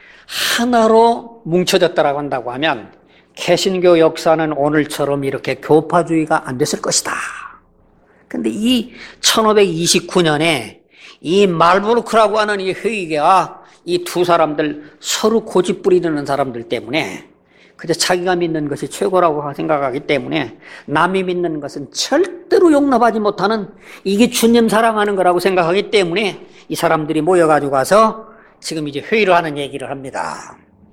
하나로 뭉쳐졌다라고 한다고 하면 개신교 역사는 오늘처럼 이렇게 교파주의가 안 됐을 것이다. 근데 이 천오백이십구 년에 이 말부르크라고 하는 이 회의가 이 두 사람들 서로 고집 부리는 사람들 때문에 그저 자기가 믿는 것이 최고라고 생각하기 때문에 남이 믿는 것은 절대로 용납하지 못하는 이게 주님 사랑하는 거라고 생각하기 때문에 이 사람들이 모여가지고 가서 지금 이제 회의를 하는 얘기를 합니다.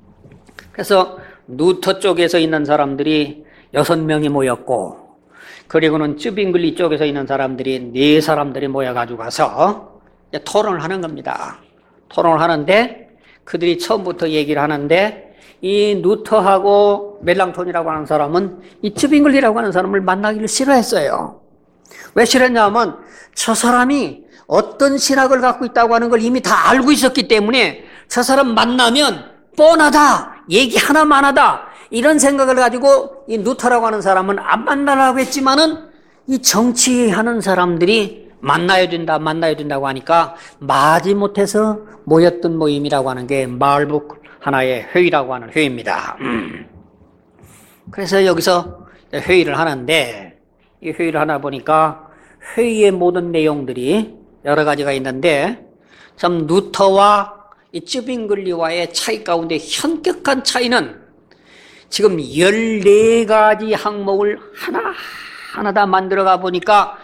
그래서 루터 쪽에서 있는 사람들이 여섯 명이 모였고 그리고는 쯔빙글리 쪽에서 있는 사람들이 네 사람들이 모여가지고 가서 이제 토론을 하는 겁니다. 토론을 하는데 그들이 처음부터 얘기를 하는데 이 루터하고 멜랑톤이라고 하는 사람은 이 쯔빙글리라고 하는 사람을 만나기를 싫어했어요. 왜 싫어했냐면 저 사람이 어떤 신학을 갖고 있다고 하는 걸 이미 다 알고 있었기 때문에 저 사람 만나면 뻔하다, 얘기 하나만 하다 이런 생각을 가지고 이 루터라고 하는 사람은 안 만나라고 했지만은 이 정치하는 사람들이 만나야 된다, 만나야 된다고 하니까 마지못해서 모였던 모임이라고 하는 게 마을북 하나의 회의라고 하는 회의입니다. 음. 그래서 여기서 회의를 하는데, 이 회의를 하나 보니까 회의의 모든 내용들이 여러 가지가 있는데, 참 루터와 이 쯔빙글리와의 차이 가운데 현격한 차이는 지금 열네 가지 항목을 하나하나 다 만들어가 보니까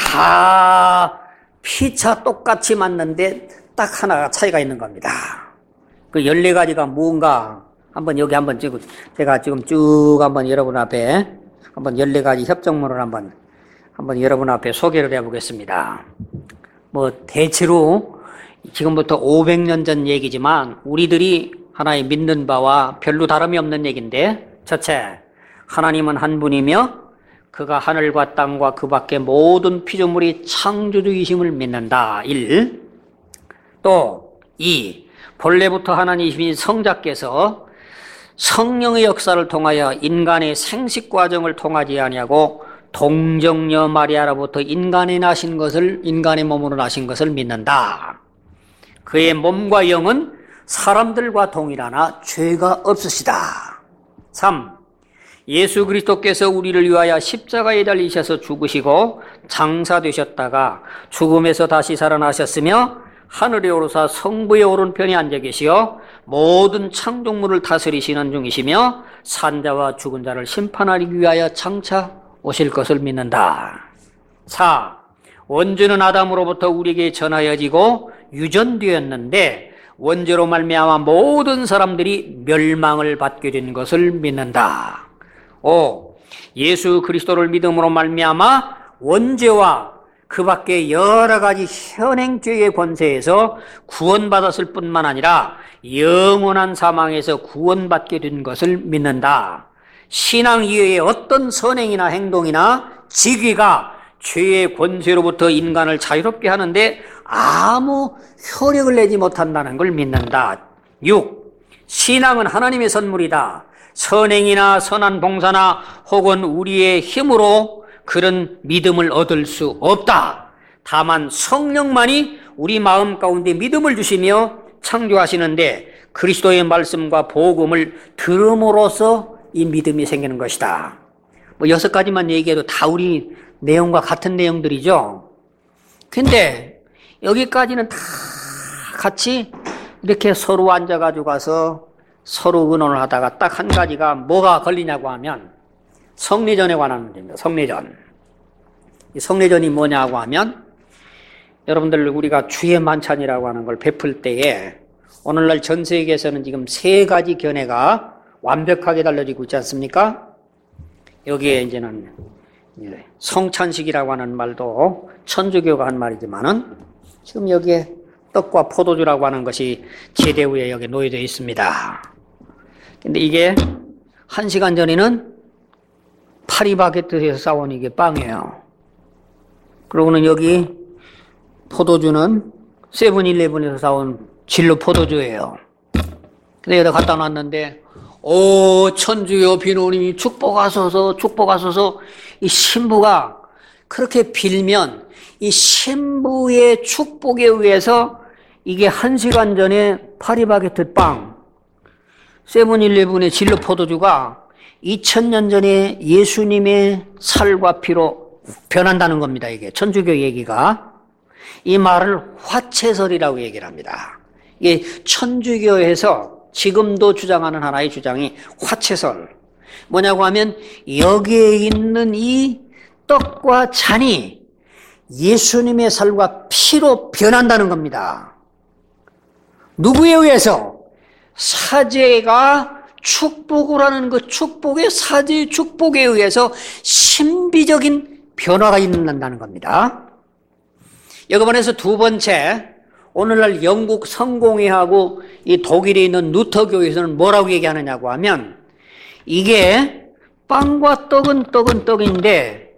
다 피차 똑같이 맞는데 딱 하나가 차이가 있는 겁니다. 그 열네 가지가 뭔가 한번 여기 한번 지금 제가 지금 쭉 한번 여러분 앞에 한번 열네 가지 협정문을 한번 한번 여러분 앞에 소개를 해보겠습니다. 뭐 대체로 지금부터 오백 년 전 얘기지만 우리들이 하나의 믿는 바와 별로 다름이 없는 얘기인데, 첫째, 하나님은 한 분이며 그가 하늘과 땅과 그 밖의 모든 피조물이 창조주이심을 믿는다. 일. 또 이. 본래부터 하나님이신 성자께서 성령의 역사를 통하여 인간의 생식 과정을 통하지 아니하고 동정녀 마리아로부터 인간이 나신 것을, 인간의 몸으로 나신 것을 믿는다. 그의 몸과 영은 사람들과 동일하나 죄가 없으시다. 삼. 예수 그리스도께서 우리를 위하여 십자가에 달리셔서 죽으시고 장사되셨다가 죽음에서 다시 살아나셨으며 하늘에 오르사 성부의 오른편에 앉아 계시어 모든 창조물을 다스리시는 중이시며 산자와 죽은 자를 심판하기 위하여 장차 오실 것을 믿는다. 사. 원죄는 아담으로부터 우리에게 전하여지고 유전되었는데 원죄로 말미암아 모든 사람들이 멸망을 받게 된 것을 믿는다. 오. 예수 그리스도를 믿음으로 말미암아 원죄와 그 밖에 여러 가지 현행죄의 권세에서 구원받았을 뿐만 아니라 영원한 사망에서 구원받게 된 것을 믿는다. 신앙 이외의 어떤 선행이나 행동이나 직위가 죄의 권세로부터 인간을 자유롭게 하는데 아무 효력을 내지 못한다는 걸 믿는다. 육. 신앙은 하나님의 선물이다. 선행이나 선한 봉사나 혹은 우리의 힘으로 그런 믿음을 얻을 수 없다. 다만 성령만이 우리 마음 가운데 믿음을 주시며 창조하시는데 그리스도의 말씀과 복음을 들음으로써 이 믿음이 생기는 것이다. 뭐 여섯 가지만 얘기해도 다 우리 내용과 같은 내용들이죠. 근데 여기까지는 다 같이 이렇게 서로 앉아가지고 가서 서로 의논을 하다가 딱 한 가지가 뭐가 걸리냐고 하면 성례전에 관한 문제입니다. 성례전. 이 성례전이 뭐냐고 하면 여러분들 우리가 주의 만찬이라고 하는 걸 베풀 때에 오늘날 전 세계에서는 지금 세 가지 견해가 완벽하게 달라지고 있지 않습니까? 여기에 이제는 성찬식이라고 하는 말도 천주교가 한 말이지만은 지금 여기에 떡과 포도주라고 하는 것이 제대 후에 여기 놓여져 있습니다. 근데 이게 한 시간 전에는 파리바게뜨에서 싸온 이게 빵이에요. 그러고는 여기 포도주는 세븐일레븐에서 싸온 진로 포도주예요. 근데 여기다 갖다 놨는데 오 천주요 비노님이 축복하소서 축복하소서 이 신부가 그렇게 빌면 이 신부의 축복에 의해서 이게 한 시간 전에 파리바게뜨 빵 세븐일레븐의 진로 포도주가 이천 년 전에 예수님의 살과 피로 변한다는 겁니다. 이게 천주교 얘기가. 이 말을 화채설이라고 얘기를 합니다. 이게 천주교에서 지금도 주장하는 하나의 주장이 화채설. 뭐냐고 하면 여기에 있는 이 떡과 잔이 예수님의 살과 피로 변한다는 겁니다. 누구에 의해서? 사제가 축복을 하는 그 축복의 사제의 축복에 의해서 신비적인 변화가 일어난다는 겁니다. 여기번에서 두 번째, 오늘날 영국 성공회하고 이 독일에 있는 루터교에서는 뭐라고 얘기하느냐고 하면 이게 빵과 떡은 떡은 떡인데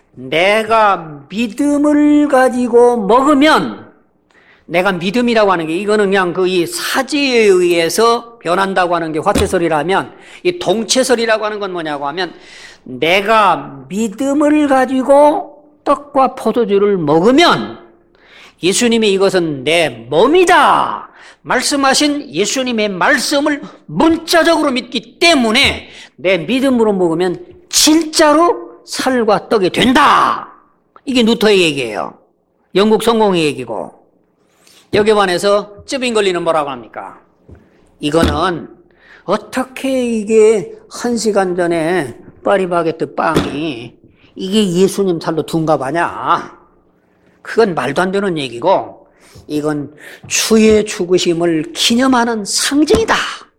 내가 믿음을 가지고 먹으면 내가 믿음이라고 하는 게 이거는 그냥 그 이 사제에 의해서 변한다고 하는 게 화채설이라면 이 동채설이라고 하는 건 뭐냐고 하면 내가 믿음을 가지고 떡과 포도주를 먹으면 예수님이 이것은 내 몸이다 말씀하신 예수님의 말씀을 문자적으로 믿기 때문에 내 믿음으로 먹으면 진짜로 살과 떡이 된다. 이게 누터의 얘기예요. 영국 성공의 얘기고. 여기에 반해서 쯔빙글리는 뭐라고 합니까? 이거는 어떻게 이게 한 시간 전에 파리바게뜨 빵이 이게 예수님 살로 둔갑 하냐? 그건 말도 안 되는 얘기고 이건 주의 죽으심을 기념하는 상징이다.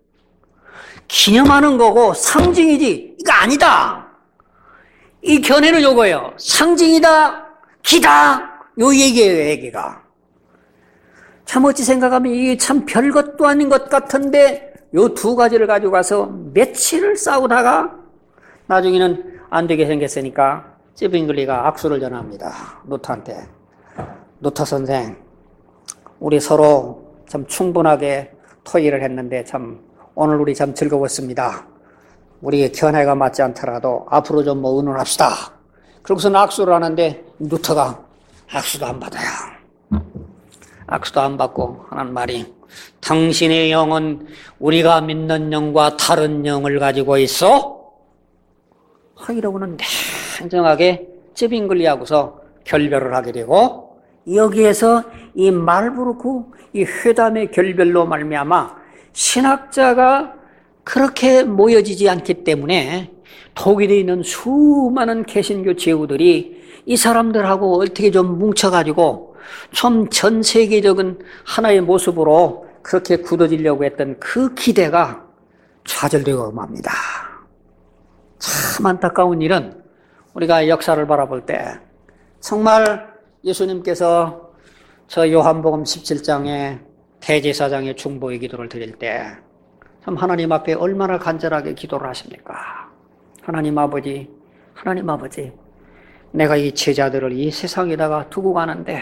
기념하는 거고 상징이지 이거 아니다. 이 견해는 요거예요. 상징이다, 기다, 요 얘기예요, 얘기가. 참 어찌 생각하면 이게 참 별것도 아닌 것 같은데 요 두 가지를 가지고 가서 며칠을 싸우다가 나중에는 안 되게 생겼으니까 쯔빙글리가 악수를 전합니다. 노트한테. 노트 선생, 우리 서로 참 충분하게 토의를 했는데 참 오늘 우리 참 즐거웠습니다. 우리의 견해가 맞지 않더라도 앞으로 좀 뭐 의논합시다. 그러고서 악수를 하는데 루터가 악수도 안 받아요. 악수도 안 받고 하는 말이 당신의 영은 우리가 믿는 영과 다른 영을 가지고 있어? 이러고는 냉정하게 쯔빙글리하고서 결별을 하게 되고 여기에서 이 말부르크 이 회담의 결별로 말미암아 신학자가 그렇게 모여지지 않기 때문에 독일에 있는 수많은 개신교 제후들이 이 사람들하고 어떻게 좀 뭉쳐가지고 좀 전 세계적인 하나의 모습으로 그렇게 굳어지려고 했던 그 기대가 좌절되고 맙니다. 참 안타까운 일은 우리가 역사를 바라볼 때 정말 예수님께서 저 요한복음 십칠 장에 대제사장의 중보의 기도를 드릴 때 참 하나님 앞에 얼마나 간절하게 기도를 하십니까? 하나님 아버지, 하나님 아버지, 내가 이 제자들을 이 세상에다가 두고 가는데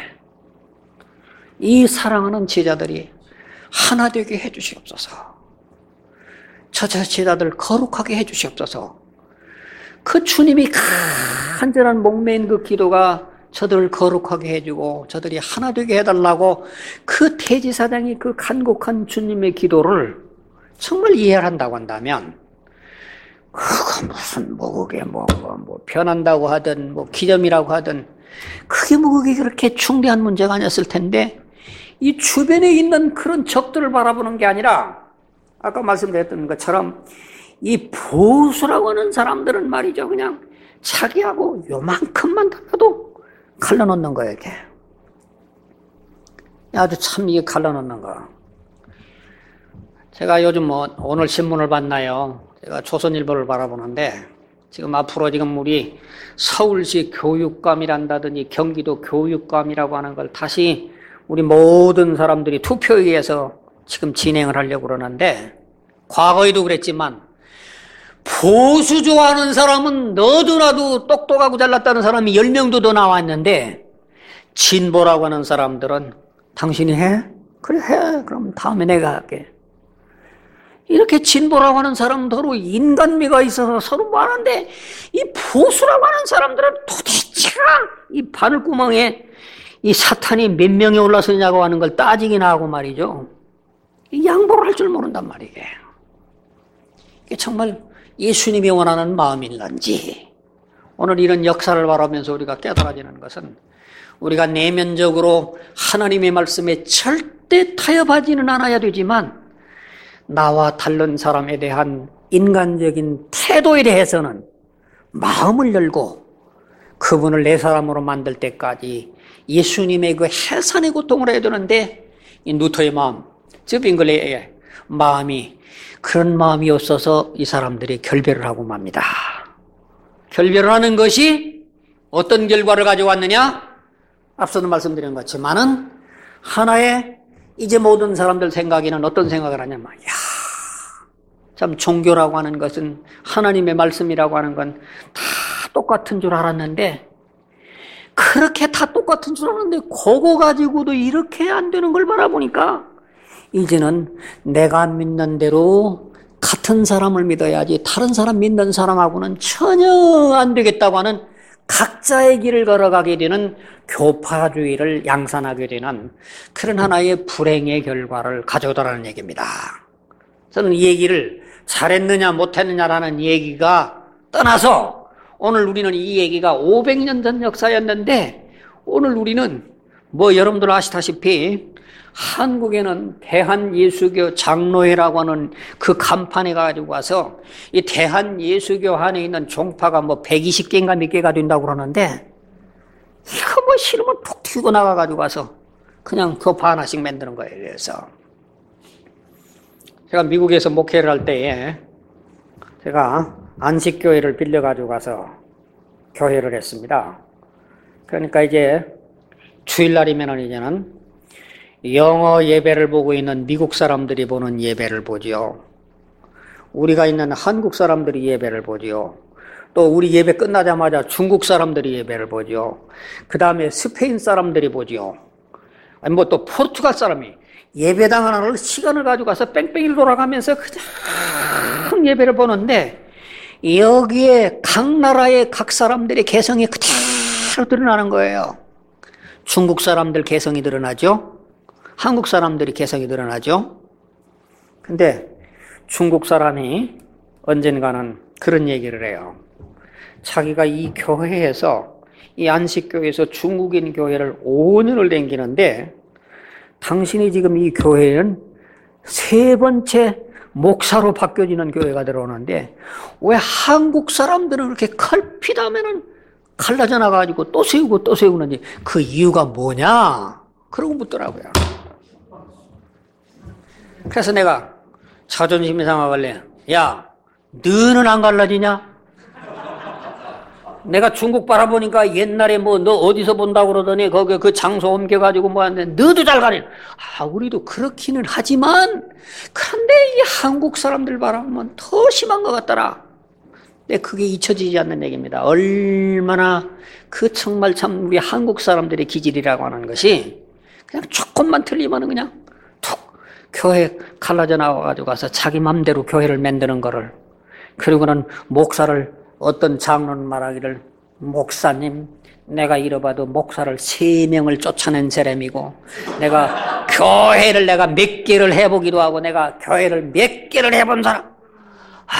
이 사랑하는 제자들이 하나 되게 해주시옵소서. 저 제자들 거룩하게 해주시옵소서. 그 주님이 간절한 목매인 그 기도가 저들을 거룩하게 해주고 저들이 하나 되게 해달라고 그 대제사장이 그 간곡한 주님의 기도를 정말 이해를 한다고 한다면 그거 무슨 뭐 그게 뭐, 뭐, 뭐 변한다고 하든 뭐 기념이라고 하든 그게 뭐 그게 그렇게 중대한 문제가 아니었을 텐데 이 주변에 있는 그런 적들을 바라보는 게 아니라 아까 말씀드렸던 것처럼 이 보수라고 하는 사람들은 말이죠. 그냥 자기하고 요만큼만 달라도 갈라놓는 거예요, 이게. 아주 참 이게 갈라놓는 거. 제가 요즘 뭐 오늘 신문을 봤나요? 제가 조선일보를 바라보는데 지금 앞으로 지금 우리 서울시 교육감이란다더니 경기도 교육감이라고 하는 걸 다시 우리 모든 사람들이 투표에 의해서 지금 진행을 하려고 그러는데 과거에도 그랬지만 보수 좋아하는 사람은 너도나도 똑똑하고 잘났다는 사람이 열 명도 더 나왔는데 진보라고 하는 사람들은 당신이 해? 그래 해. 그럼 다음에 내가 할게. 이렇게 진보라고 하는 사람들로 인간미가 있어서 서로 뭐 하는데 이 보수라고 하는 사람들은 도대체가 이 바늘구멍에 이 사탄이 몇 명이 올라서냐고 하는 걸 따지기나 하고 말이죠. 이 양보를 할 줄 모른단 말이에요. 이게 정말 예수님이 원하는 마음일런지 오늘 이런 역사를 바라보면서 우리가 깨달아지는 것은 우리가 내면적으로 하나님의 말씀에 절대 타협하지는 않아야 되지만 나와 다른 사람에 대한 인간적인 태도에 대해서는 마음을 열고 그분을 내 사람으로 만들 때까지 예수님의 그 해산의 고통을 해야 되는데 이 누터의 마음, 쯔빙글리의 마음이 그런 마음이 없어서 이 사람들이 결별을 하고 맙니다. 결별을 하는 것이 어떤 결과를 가져왔느냐? 앞서도 말씀드린 것지만은 하나의 이제 모든 사람들 생각에는 어떤 생각을 하냐면 야, 참 종교라고 하는 것은 하나님의 말씀이라고 하는 건 다 똑같은 줄 알았는데 그렇게 다 똑같은 줄 알았는데 그거 가지고도 이렇게 안 되는 걸 바라보니까 이제는 내가 믿는 대로 같은 사람을 믿어야지 다른 사람 믿는 사람하고는 전혀 안 되겠다고 하는 각자의 길을 걸어가게 되는 교파주의를 양산하게 되는 그런 하나의 불행의 결과를 가져오더라는 얘기입니다. 저는 이 얘기를 잘했느냐 못했느냐라는 얘기가 떠나서 오늘 우리는 이 얘기가 오백 년 전 역사였는데 오늘 우리는 뭐 여러분들 아시다시피 한국에는 대한예수교 장로회라고 하는 그 간판에 가지고 와서 이 대한예수교 안에 있는 종파가 뭐 백이십 개인가 몇 개가 된다고 그러는데 이거 뭐 싫으면 툭 튀고 나가가지고 와서 그냥 교파 하나씩 만드는 거예요. 그래서 제가 미국에서 목회를 할 때에 제가 안식교회를 빌려가지고 가서 교회를 했습니다. 그러니까 이제 주일날이면은 이제는 영어 예배를 보고 있는 미국 사람들이 보는 예배를 보지요. 우리가 있는 한국 사람들이 예배를 보지요. 또 우리 예배 끝나자마자 중국 사람들이 예배를 보지요. 그 다음에 스페인 사람들이 보지요. 아니 뭐 또 포르투갈 사람이 예배당 하나를 시간을 가지고 가서 뺑뺑이를 돌아가면서 그냥 예배를 보는데 여기에 각 나라의 각 사람들의 개성이 그대로 드러나는 거예요. 중국 사람들 개성이 드러나죠. 한국 사람들이 개성이 드러나죠. 근데 중국 사람이 언젠가는 그런 얘기를 해요. 자기가 이 교회에서 이 안식교회에서 중국인 교회를 오 년을 다니는데 당신이 지금 이 교회는 세 번째 목사로 바뀌어지는 교회가 들어오는데 왜 한국 사람들은 그렇게 칼피다면은 갈라져 나가지고 또 세우고 또 세우는지 그 이유가 뭐냐? 그러고 묻더라고요. 그래서 내가 자존심이 상하길래 야, 너는 안 갈라지냐? 내가 중국 바라보니까 옛날에 뭐 너 어디서 본다고 그러더니 거기 그 장소 옮겨가지고 뭐 하는데 너도 잘 가네. 아, 우리도 그렇기는 하지만 그런데 이 한국 사람들 바라보면 더 심한 것 같더라. 근데 그게 잊혀지지 않는 얘기입니다. 얼마나 그 정말 참 우리 한국 사람들의 기질이라고 하는 것이 그냥 조금만 틀리면 그냥 툭 교회 갈라져 나와가지고 가서 자기 맘대로 교회를 만드는 거를 그리고는 목사를 어떤 장로는 말하기를 목사님 내가 이러봐도 목사를 세 명을 쫓아낸 사람이고 내가 교회를 내가 몇 개를 해보기도 하고 내가 교회를 몇 개를 해본 사람 아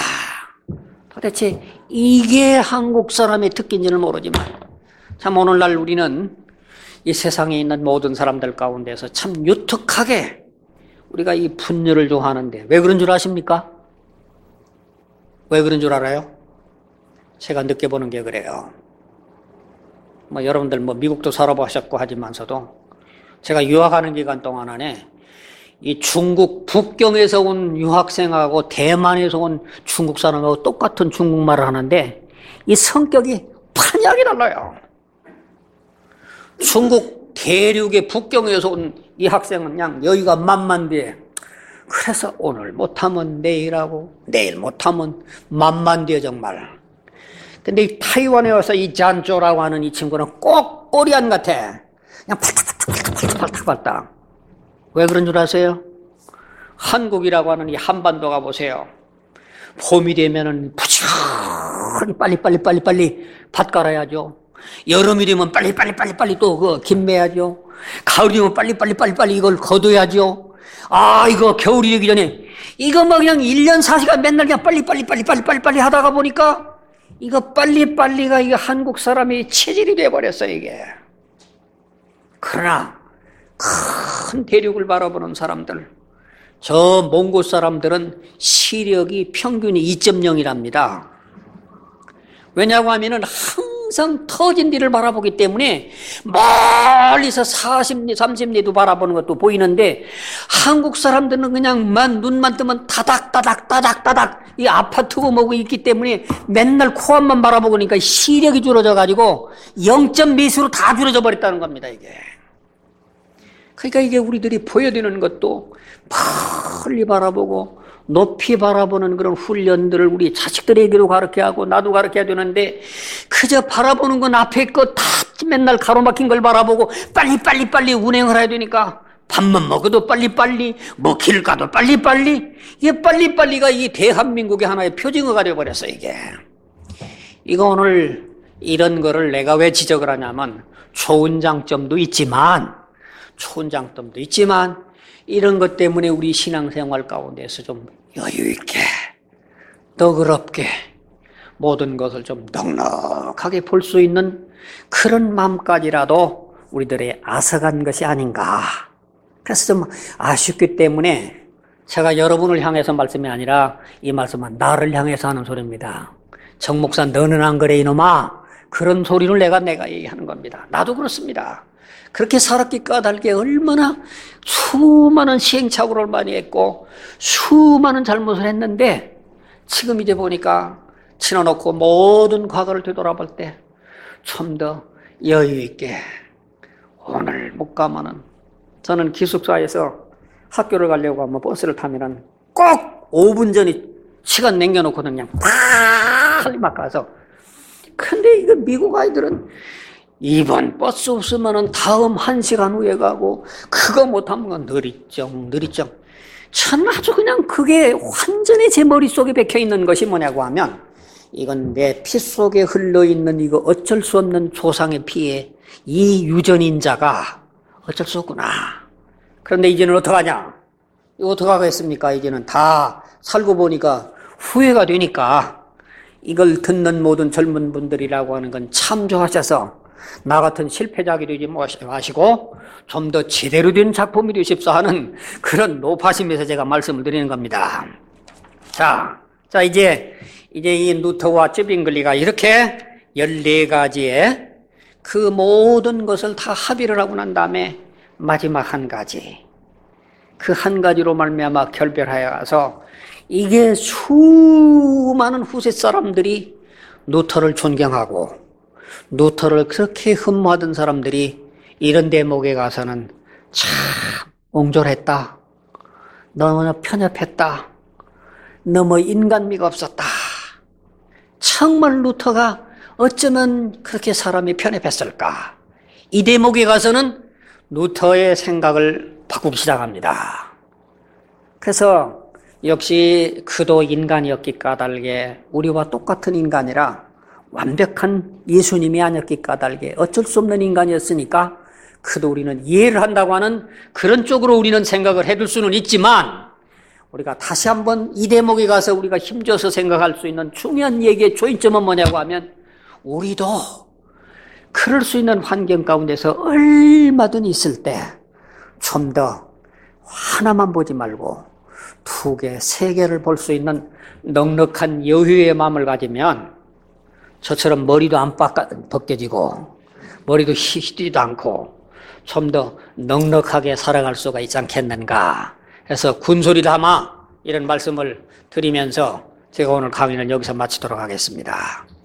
도대체 이게 한국 사람의 특기인지는 모르지만 참 오늘날 우리는 이 세상에 있는 모든 사람들 가운데서 참 유특하게 우리가 이 분열을 좋아하는데 왜 그런 줄 아십니까? 왜 그런 줄 알아요? 제가 느껴보는 게 그래요. 뭐 여러분들 뭐 미국도 살아보셨고 하지만서도 제가 유학하는 기간 동안 안에 이 중국 북경에서 온 유학생하고 대만에서 온 중국 사람하고 똑같은 중국말을 하는데 이 성격이 판약이 달라요. 중국 대륙의 북경에서 온 이 학생은 그냥 여기가 만만디에 그래서 오늘 못하면 내일하고 내일 못하면 만만디에 정말. 근데 이 타이완에 와서 이 잔조라고 하는 이 친구는 꼭 꼬리안 같아. 그냥 팔딱팔딱팔딱팔딱. 왜 그런 줄 아세요? 한국이라고 하는 이 한반도 가보세요. 봄이 되면은 부지런히 빨리빨리 빨리빨리 밭 갈아야죠. 여름이 되면 빨리빨리 빨리빨리 또 그 김매야죠. 가을이 되면 빨리빨리 빨리빨리 이걸 거둬야죠. 아 이거 겨울이 되기 전에 이거 뭐 그냥 일 년 사 시간 맨날 그냥 빨리빨리 빨리빨리 빨리빨리 하다가 보니까 이거 빨리빨리가 이게 한국 사람의 체질이 돼버렸어요, 이게. 그러나, 큰 대륙을 바라보는 사람들, 저 몽골 사람들은 시력이 평균이 이 점 영이랍니다. 왜냐고 하면은 항상 터진 뒤를 바라보기 때문에 멀리서 사십 리, 삼십 리도 바라보는 것도 보이는데 한국 사람들은 그냥 만, 눈만 뜨면 따닥따닥, 따닥따닥 이 아파트고 뭐고 있기 때문에 맨날 코앞만 바라보니까 시력이 줄어져가지고 영 점 몇으로 다 줄어져 버렸다는 겁니다, 이게. 그러니까 이게 우리들이 보여드리는 것도 멀리 바라보고 높이 바라보는 그런 훈련들을 우리 자식들에게도 가르쳐야 하고 나도 가르쳐야 되는데 그저 바라보는 건 앞에 거 다 맨날 가로막힌 걸 바라보고 빨리빨리 빨리 운행을 해야 되니까 밥만 먹어도 빨리빨리 뭐 길 가도 빨리빨리 이게 빨리빨리가 이 대한민국의 하나의 표징어가 되어버렸어 이게. 이거 오늘 이런 거를 내가 왜 지적을 하냐면 좋은 장점도 있지만 좋은 장점도 있지만 이런 것 때문에 우리 신앙생활 가운데서 좀 여유 있게 너그럽게 모든 것을 좀 넉넉하게 볼 수 있는 그런 마음까지라도 우리들의 앗아간 것이 아닌가. 그래서 좀 아쉽기 때문에 제가 여러분을 향해서 말씀이 아니라 이 말씀은 나를 향해서 하는 소리입니다. 정 목사 너는 안 그래 이놈아. 그런 소리를 내가 내가 얘기하는 겁니다. 나도 그렇습니다. 그렇게 살았기 까닭에 얼마나 수많은 시행착오를 많이 했고 수많은 잘못을 했는데 지금 이제 보니까 치러놓고 모든 과거를 되돌아볼 때 좀 더 여유 있게 오늘 못 가면은 저는 기숙사에서 학교를 가려고 하면 버스를 타면은 꼭 오 분 전에 시간 남겨놓거든요. 빨리 막 가서. 근데 이거 미국 아이들은 이번 버스 없으면은 다음 한 시간 후에 가고 그거 못하면 느리쩡 느리쩡. 전 아주 그냥 그게 완전히 제 머릿속에 박혀 있는 것이 뭐냐고 하면 이건 내 피 속에 흘러있는 이거 어쩔 수 없는 조상의 피에 이 유전인자가 어쩔 수 없구나. 그런데 이제는 어떡하냐? 이거 어떡하겠습니까? 이제는 다 살고 보니까 후회가 되니까 이걸 듣는 모든 젊은 분들이라고 하는 건 참조하셔서 나 같은 실패작이 되지 마시고 좀 더 제대로 된 작품이 되십사 하는 그런 높아심에서 제가 말씀을 드리는 겁니다. 자, 자 이제 이제 이 루터와 쯔빙글리가 이렇게 열네 가지의 그 모든 것을 다 합의를 하고 난 다음에 마지막 한 가지, 그 한 가지로 말미암아 결별하여서 이게 수많은 후세 사람들이 루터를 존경하고 루터를 그렇게 흠모하던 사람들이 이런 대목에 가서는 참 옹졸했다, 너무 편협했다, 너무 인간미가 없었다. 정말 루터가 어쩌면 그렇게 사람이 편협했을까? 이 대목에 가서는 루터의 생각을 바꾸기 시작합니다. 그래서 역시 그도 인간이었기 까닭에 우리와 똑같은 인간이라 완벽한 예수님이 아니었기 까닭에 어쩔 수 없는 인간이었으니까 그도 우리는 이해를 한다고 하는 그런 쪽으로 우리는 생각을 해둘 수는 있지만 우리가 다시 한번 이 대목에 가서 우리가 힘줘서 생각할 수 있는 중요한 얘기의 조인점은 뭐냐고 하면 우리도 그럴 수 있는 환경 가운데서 얼마든 있을 때 좀 더 하나만 보지 말고 두 개, 세 개를 볼 수 있는 넉넉한 여유의 마음을 가지면 저처럼 머리도 안 벗겨지고 머리도 휘지도 않고 좀 더 넉넉하게 살아갈 수가 있지 않겠는가. 그래서 군소리 담아 이런 말씀을 드리면서 제가 오늘 강의를 여기서 마치도록 하겠습니다.